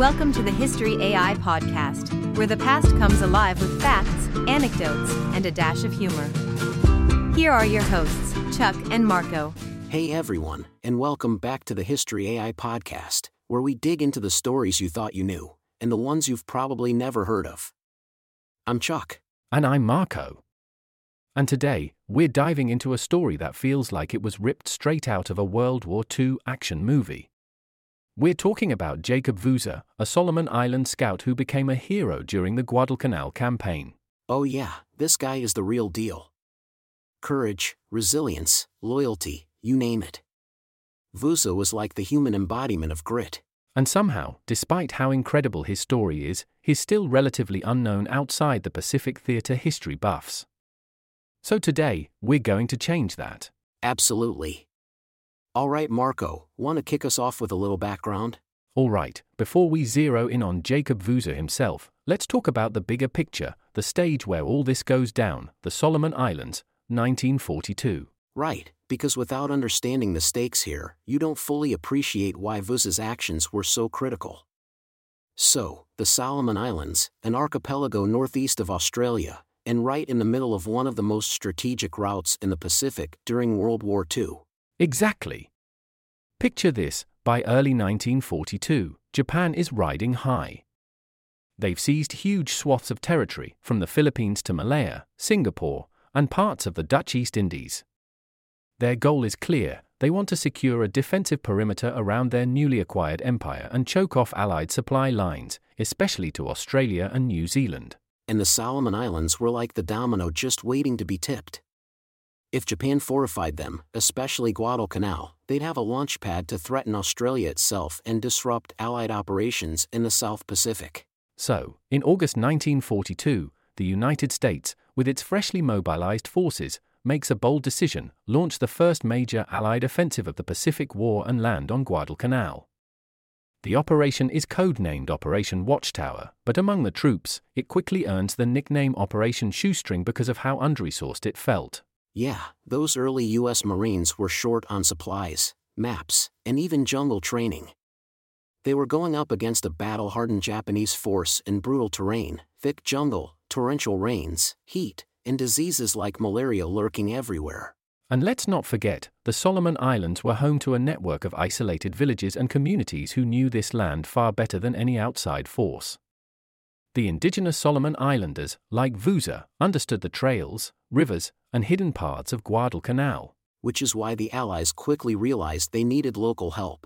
Welcome to the History AI podcast, where the past comes alive with facts, anecdotes, and a dash of humor. Here are your hosts, Chuck and Marco. Hey everyone, and welcome back to the History AI podcast, where we dig into the stories you thought you knew, and the ones you've probably never heard of. I'm Chuck. And I'm Marco. And today, we're diving into a story that feels like it was ripped straight out of a World War II action movie. We're talking about Jacob Vuza, a Solomon Island scout who became a hero during the Guadalcanal campaign. Oh yeah, this guy is the real deal. Courage, resilience, loyalty, you name it. Vuza was like the human embodiment of grit. And somehow, despite how incredible his story is, he's still relatively unknown outside the Pacific theater history buffs. So today, we're going to change that. Absolutely. Alright Marco, want to kick us off with a little background? Alright, before we zero in on Jacob Vuza himself, let's talk about the bigger picture, the stage where all this goes down, the Solomon Islands, 1942. Right, because without understanding the stakes here, you don't fully appreciate why Vuza's actions were so critical. So, the Solomon Islands, an archipelago northeast of Australia, and right in the middle of one of the most strategic routes in the Pacific during World War II. Exactly. Picture this, by early 1942, Japan is riding high. They've seized huge swaths of territory, from the Philippines to Malaya, Singapore, and parts of the Dutch East Indies. Their goal is clear: they want to secure a defensive perimeter around their newly acquired empire and choke off Allied supply lines, especially to Australia and New Zealand. And the Solomon Islands were like the domino just waiting to be tipped. If Japan fortified them, especially Guadalcanal, they'd have a launch pad to threaten Australia itself and disrupt Allied operations in the South Pacific. So, in August 1942, the United States, with its freshly mobilized forces, makes a bold decision: launch the first major Allied offensive of the Pacific War and land on Guadalcanal. The operation is codenamed Operation Watchtower, but among the troops, it quickly earns the nickname Operation Shoestring because of how under-resourced it felt. Yeah, those early U.S. Marines were short on supplies, maps, and even jungle training. They were going up against a battle-hardened Japanese force in brutal terrain, thick jungle, torrential rains, heat, and diseases like malaria lurking everywhere. And let's not forget, the Solomon Islands were home to a network of isolated villages and communities who knew this land far better than any outside force. The indigenous Solomon Islanders, like Vuza, understood the trails, rivers, and hidden paths of Guadalcanal. Which is why the Allies quickly realized they needed local help.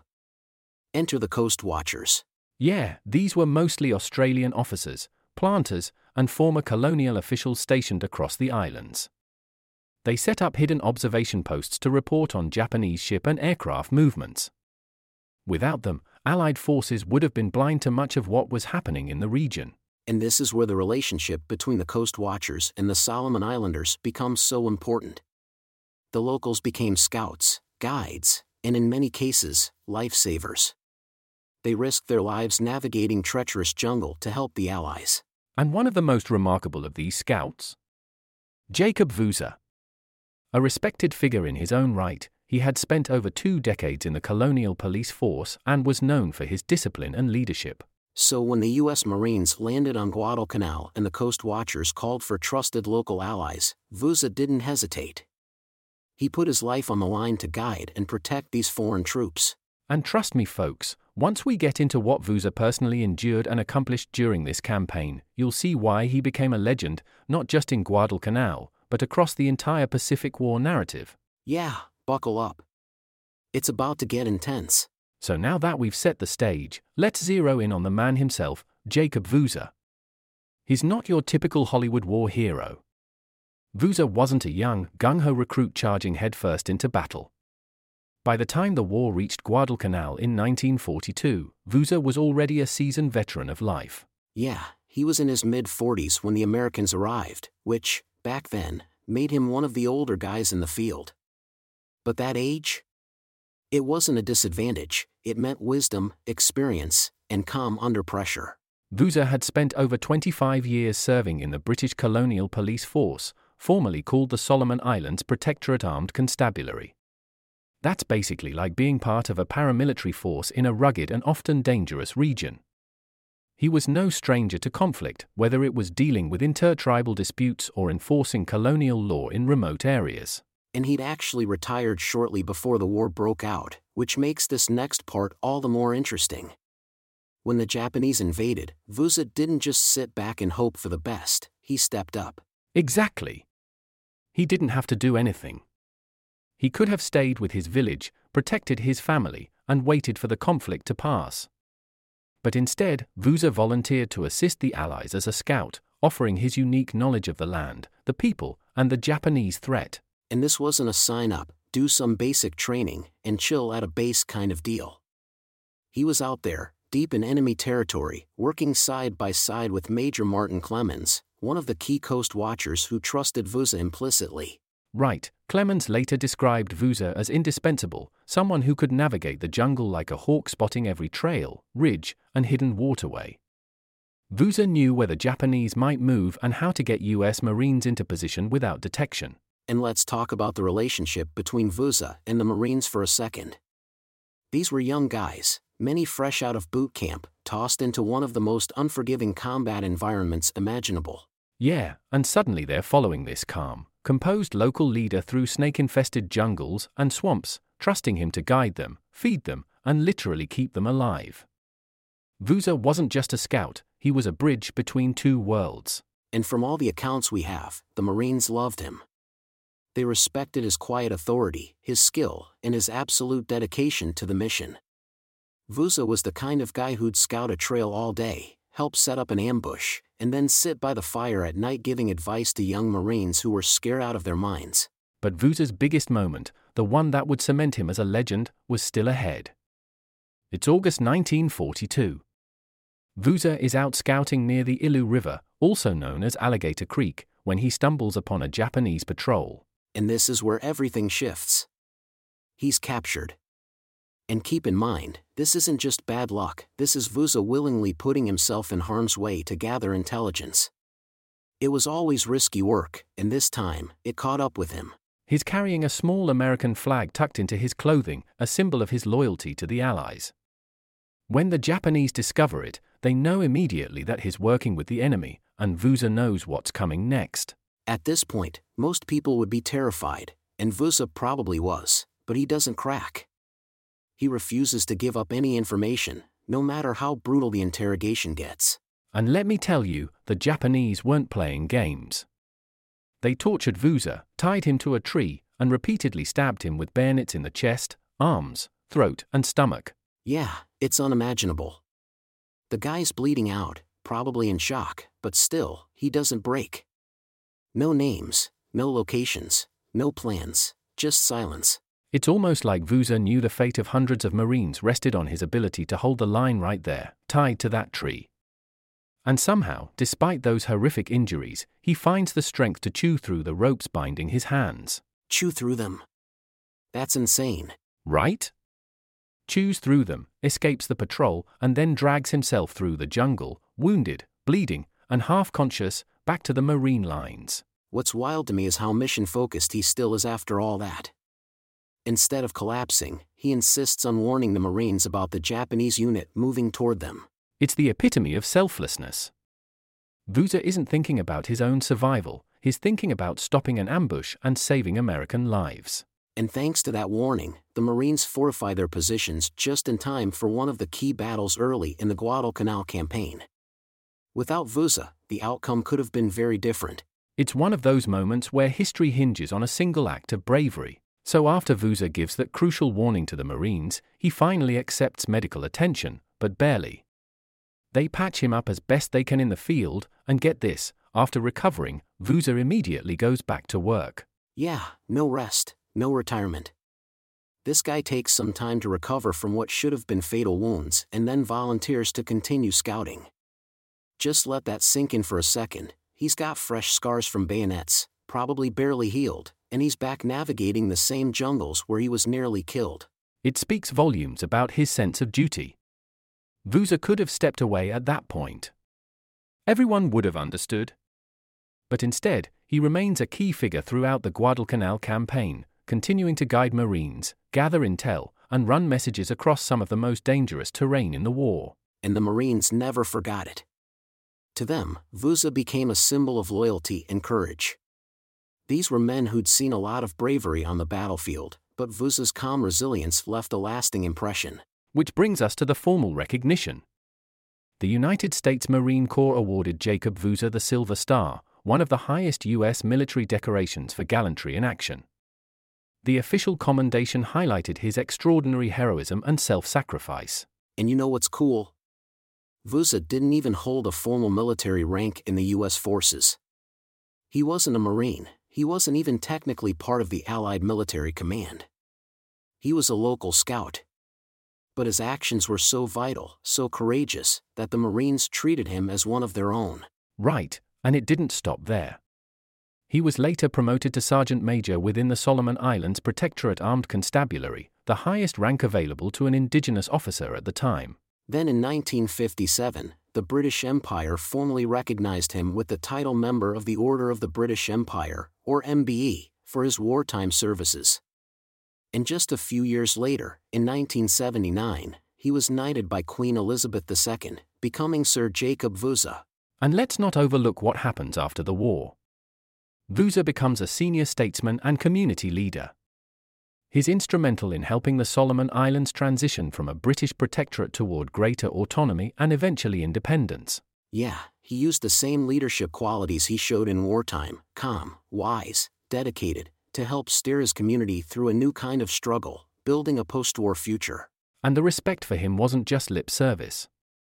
Enter the Coast Watchers. Yeah, these were mostly Australian officers, planters, and former colonial officials stationed across the islands. They set up hidden observation posts to report on Japanese ship and aircraft movements. Without them, Allied forces would have been blind to much of what was happening in the region. And this is where the relationship between the Coast Watchers and the Solomon Islanders becomes so important. The locals became scouts, guides, and in many cases, lifesavers. They risked their lives navigating treacherous jungle to help the Allies. And one of the most remarkable of these scouts? Jacob Vuza. A respected figure in his own right, he had spent over 2 decades in the colonial police force and was known for his discipline and leadership. So when the U.S. Marines landed on Guadalcanal and the Coast Watchers called for trusted local allies, Vuza didn't hesitate. He put his life on the line to guide and protect these foreign troops. And trust me folks, once we get into what Vuza personally endured and accomplished during this campaign, you'll see why he became a legend, not just in Guadalcanal, but across the entire Pacific War narrative. Yeah, buckle up. It's about to get intense. So now that we've set the stage, let's zero in on the man himself, Jacob Vuza. He's not your typical Hollywood war hero. Vuza wasn't a young, gung-ho recruit charging headfirst into battle. By the time the war reached Guadalcanal in 1942, Vuza was already a seasoned veteran of life. Yeah, he was in his mid-40s when the Americans arrived, which, back then, made him one of the older guys in the field. But that age? It wasn't a disadvantage, it meant wisdom, experience, and calm under pressure. Vuza had spent over 25 years serving in the British colonial police force, formerly called the Solomon Islands Protectorate Armed Constabulary. That's basically like being part of a paramilitary force in a rugged and often dangerous region. He was no stranger to conflict, whether it was dealing with intertribal disputes or enforcing colonial law in remote areas. And he'd actually retired shortly before the war broke out, which makes this next part all the more interesting. When the Japanese invaded, Vuza didn't just sit back and hope for the best, he stepped up. Exactly. He didn't have to do anything. He could have stayed with his village, protected his family, and waited for the conflict to pass. But instead, Vuza volunteered to assist the Allies as a scout, offering his unique knowledge of the land, the people, and the Japanese threat. And this wasn't a sign-up, do some basic training, and chill at a base kind of deal. He was out there, deep in enemy territory, working side by side with Major Martin Clemens, one of the key coast watchers who trusted Vuza implicitly. Right, Clemens later described Vuza as indispensable, someone who could navigate the jungle like a hawk spotting every trail, ridge, and hidden waterway. Vuza knew where the Japanese might move and how to get US Marines into position without detection. And let's talk about the relationship between Vuza and the Marines for a second. These were young guys, many fresh out of boot camp, tossed into one of the most unforgiving combat environments imaginable. Yeah, and suddenly they're following this calm, composed local leader through snake-infested jungles and swamps, trusting him to guide them, feed them, and literally keep them alive. Vuza wasn't just a scout, he was a bridge between two worlds. And from all the accounts we have, the Marines loved him. They respected his quiet authority, his skill, and his absolute dedication to the mission. Vuza was the kind of guy who'd scout a trail all day, help set up an ambush, and then sit by the fire at night giving advice to young Marines who were scared out of their minds. But Vuza's biggest moment, the one that would cement him as a legend, was still ahead. It's August 1942. Vuza is out scouting near the Ilu River, also known as Alligator Creek, when he stumbles upon a Japanese patrol. And this is where everything shifts. He's captured. And keep in mind, this isn't just bad luck, this is Vuza willingly putting himself in harm's way to gather intelligence. It was always risky work, and this time, it caught up with him. He's carrying a small American flag tucked into his clothing, a symbol of his loyalty to the Allies. When the Japanese discover it, they know immediately that he's working with the enemy, and Vuza knows what's coming next. At this point, most people would be terrified, and Vuza probably was, but he doesn't crack. He refuses to give up any information, no matter how brutal the interrogation gets. And let me tell you, the Japanese weren't playing games. They tortured Vuza, tied him to a tree, and repeatedly stabbed him with bayonets in the chest, arms, throat, and stomach. Yeah, it's unimaginable. The guy's bleeding out, probably in shock, but still, he doesn't break. No names, no locations, no plans, just silence. It's almost like Vuza knew the fate of hundreds of Marines rested on his ability to hold the line right there, tied to that tree. And somehow, despite those horrific injuries, he finds the strength to chew through the ropes binding his hands. Chew through them. That's insane. Right? Chews through them, escapes the patrol, and then drags himself through the jungle, wounded, bleeding, and half-conscious, back to the Marine lines. What's wild to me is how mission-focused he still is after all that. Instead of collapsing, he insists on warning the Marines about the Japanese unit moving toward them. It's the epitome of selflessness. Vuza isn't thinking about his own survival, he's thinking about stopping an ambush and saving American lives. And thanks to that warning, the Marines fortify their positions just in time for one of the key battles early in the Guadalcanal campaign. Without Vuza, the outcome could have been very different. It's one of those moments where history hinges on a single act of bravery. So after Vuza gives that crucial warning to the Marines, he finally accepts medical attention, but barely. They patch him up as best they can in the field, and get this, after recovering, Vuza immediately goes back to work. Yeah, no rest, no retirement. This guy takes some time to recover from what should have been fatal wounds and then volunteers to continue scouting. Just let that sink in for a second. He's got fresh scars from bayonets, probably barely healed, and he's back navigating the same jungles where he was nearly killed. It speaks volumes about his sense of duty. Vuza could have stepped away at that point. Everyone would have understood. But instead, he remains a key figure throughout the Guadalcanal campaign, continuing to guide Marines, gather intel, and run messages across some of the most dangerous terrain in the war. and the Marines never forgot it. To them, Vuza became a symbol of loyalty and courage. These were men who'd seen a lot of bravery on the battlefield, but Vuza's calm resilience left a lasting impression. Which brings us to the formal recognition. The United States Marine Corps awarded Jacob Vuza the Silver Star, one of the highest U.S. military decorations for gallantry in action. The official commendation highlighted his extraordinary heroism and self-sacrifice. And you know what's cool? Vuza didn't even hold a formal military rank in the U.S. forces. He wasn't a Marine, he wasn't even technically part of the Allied military command. He was a local scout. But his actions were so vital, so courageous, that the Marines treated him as one of their own. Right, and it didn't stop there. He was later promoted to Sergeant Major within the Solomon Islands Protectorate Armed Constabulary, the highest rank available to an indigenous officer at the time. Then in 1957, the British Empire formally recognized him with the title Member of the Order of the British Empire, or MBE, for his wartime services. And just a few years later, in 1979, he was knighted by Queen Elizabeth II, becoming Sir Jacob Vuza. And let's not overlook what happens after the war. Vuza becomes a senior statesman and community leader. He's instrumental in helping the Solomon Islands transition from a British protectorate toward greater autonomy and eventually independence. Yeah, he used the same leadership qualities he showed in wartime, calm, wise, dedicated, to help steer his community through a new kind of struggle, building a post-war future. And the respect for him wasn't just lip service.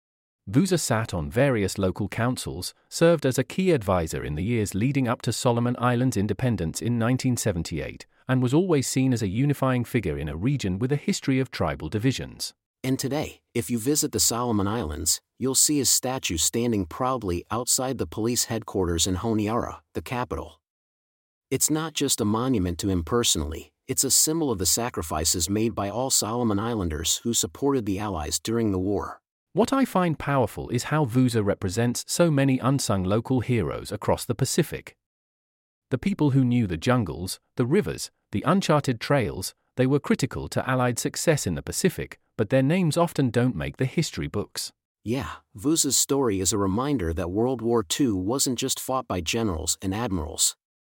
Vuza sat on various local councils, served as a key advisor in the years leading up to Solomon Islands' independence in 1978, and was always seen as a unifying figure in a region with a history of tribal divisions. And today, if you visit the Solomon Islands, you'll see his statue standing proudly outside the police headquarters in Honiara, the capital. It's not just a monument to him personally, it's a symbol of the sacrifices made by all Solomon Islanders who supported the Allies during the war. What I find powerful is how Vuza represents so many unsung local heroes across the Pacific. The people who knew the jungles, the rivers, the uncharted trails, they were critical to Allied success in the Pacific, but their names often don't make the history books. Yeah, Vuza's story is a reminder that World War II wasn't just fought by generals and admirals.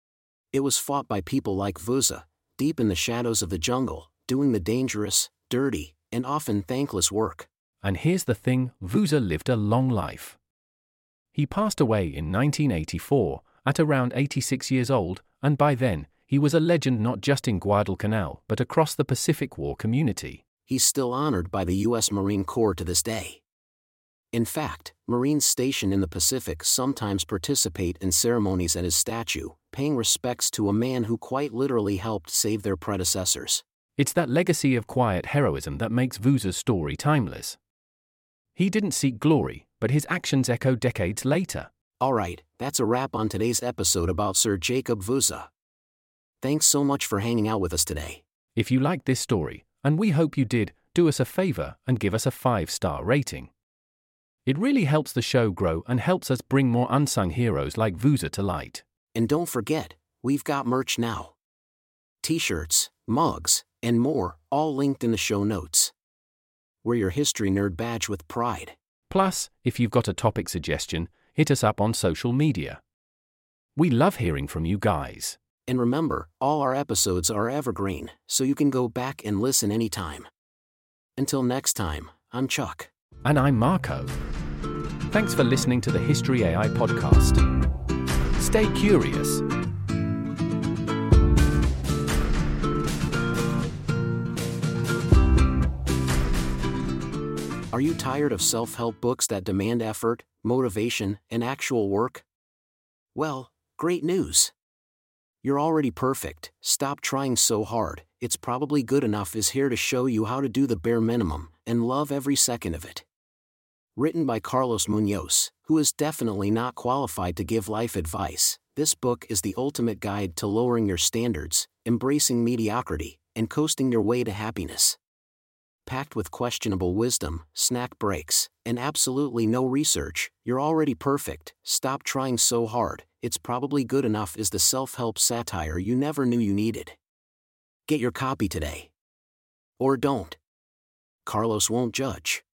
It was fought by people like Vuza, deep in the shadows of the jungle, doing the dangerous, dirty, and often thankless work. And here's the thing, Vuza lived a long life. He passed away in 1984, at around 86 years old, and by then, he was a legend not just in Guadalcanal but across the Pacific War community. He's still honored by the U.S. Marine Corps to this day. In fact, Marines stationed in the Pacific sometimes participate in ceremonies at his statue, paying respects to a man who quite literally helped save their predecessors. It's that legacy of quiet heroism that makes Vuza's story timeless. He didn't seek glory, but his actions echo decades later. Alright, that's a wrap on today's episode about Sir Jacob Vuza. Thanks so much for hanging out with us today. If you liked this story, and we hope you did, do us a favor and give us a 5-star rating. It really helps the show grow and helps us bring more unsung heroes like Vuza to light. And don't forget, we've got merch now. T-shirts, mugs, and more, all linked in the show notes. We're your history nerd badge with pride. Plus, if you've got a topic suggestion, hit us up on social media. We love hearing from you guys. And remember, all our episodes are evergreen, so you can go back and listen anytime. Until next time, I'm Chuck. And I'm Marco. Thanks for listening to the History AI podcast. Stay curious. Are you tired of self-help books that demand effort, motivation, and actual work? Well, great news. You're already perfect. Stop trying so hard. It's Probably Good Enough is here to show you how to do the bare minimum and love every second of it. Written by Carlos Munoz, who is definitely not qualified to give life advice, this book is the ultimate guide to lowering your standards, embracing mediocrity, and coasting your way to happiness. Packed with questionable wisdom, snack breaks, and absolutely no research, you're already perfect. Stop trying so hard. It's Probably Good Enough is the self-help satire you never knew you needed. Get your copy today. Or don't. Carlos won't judge.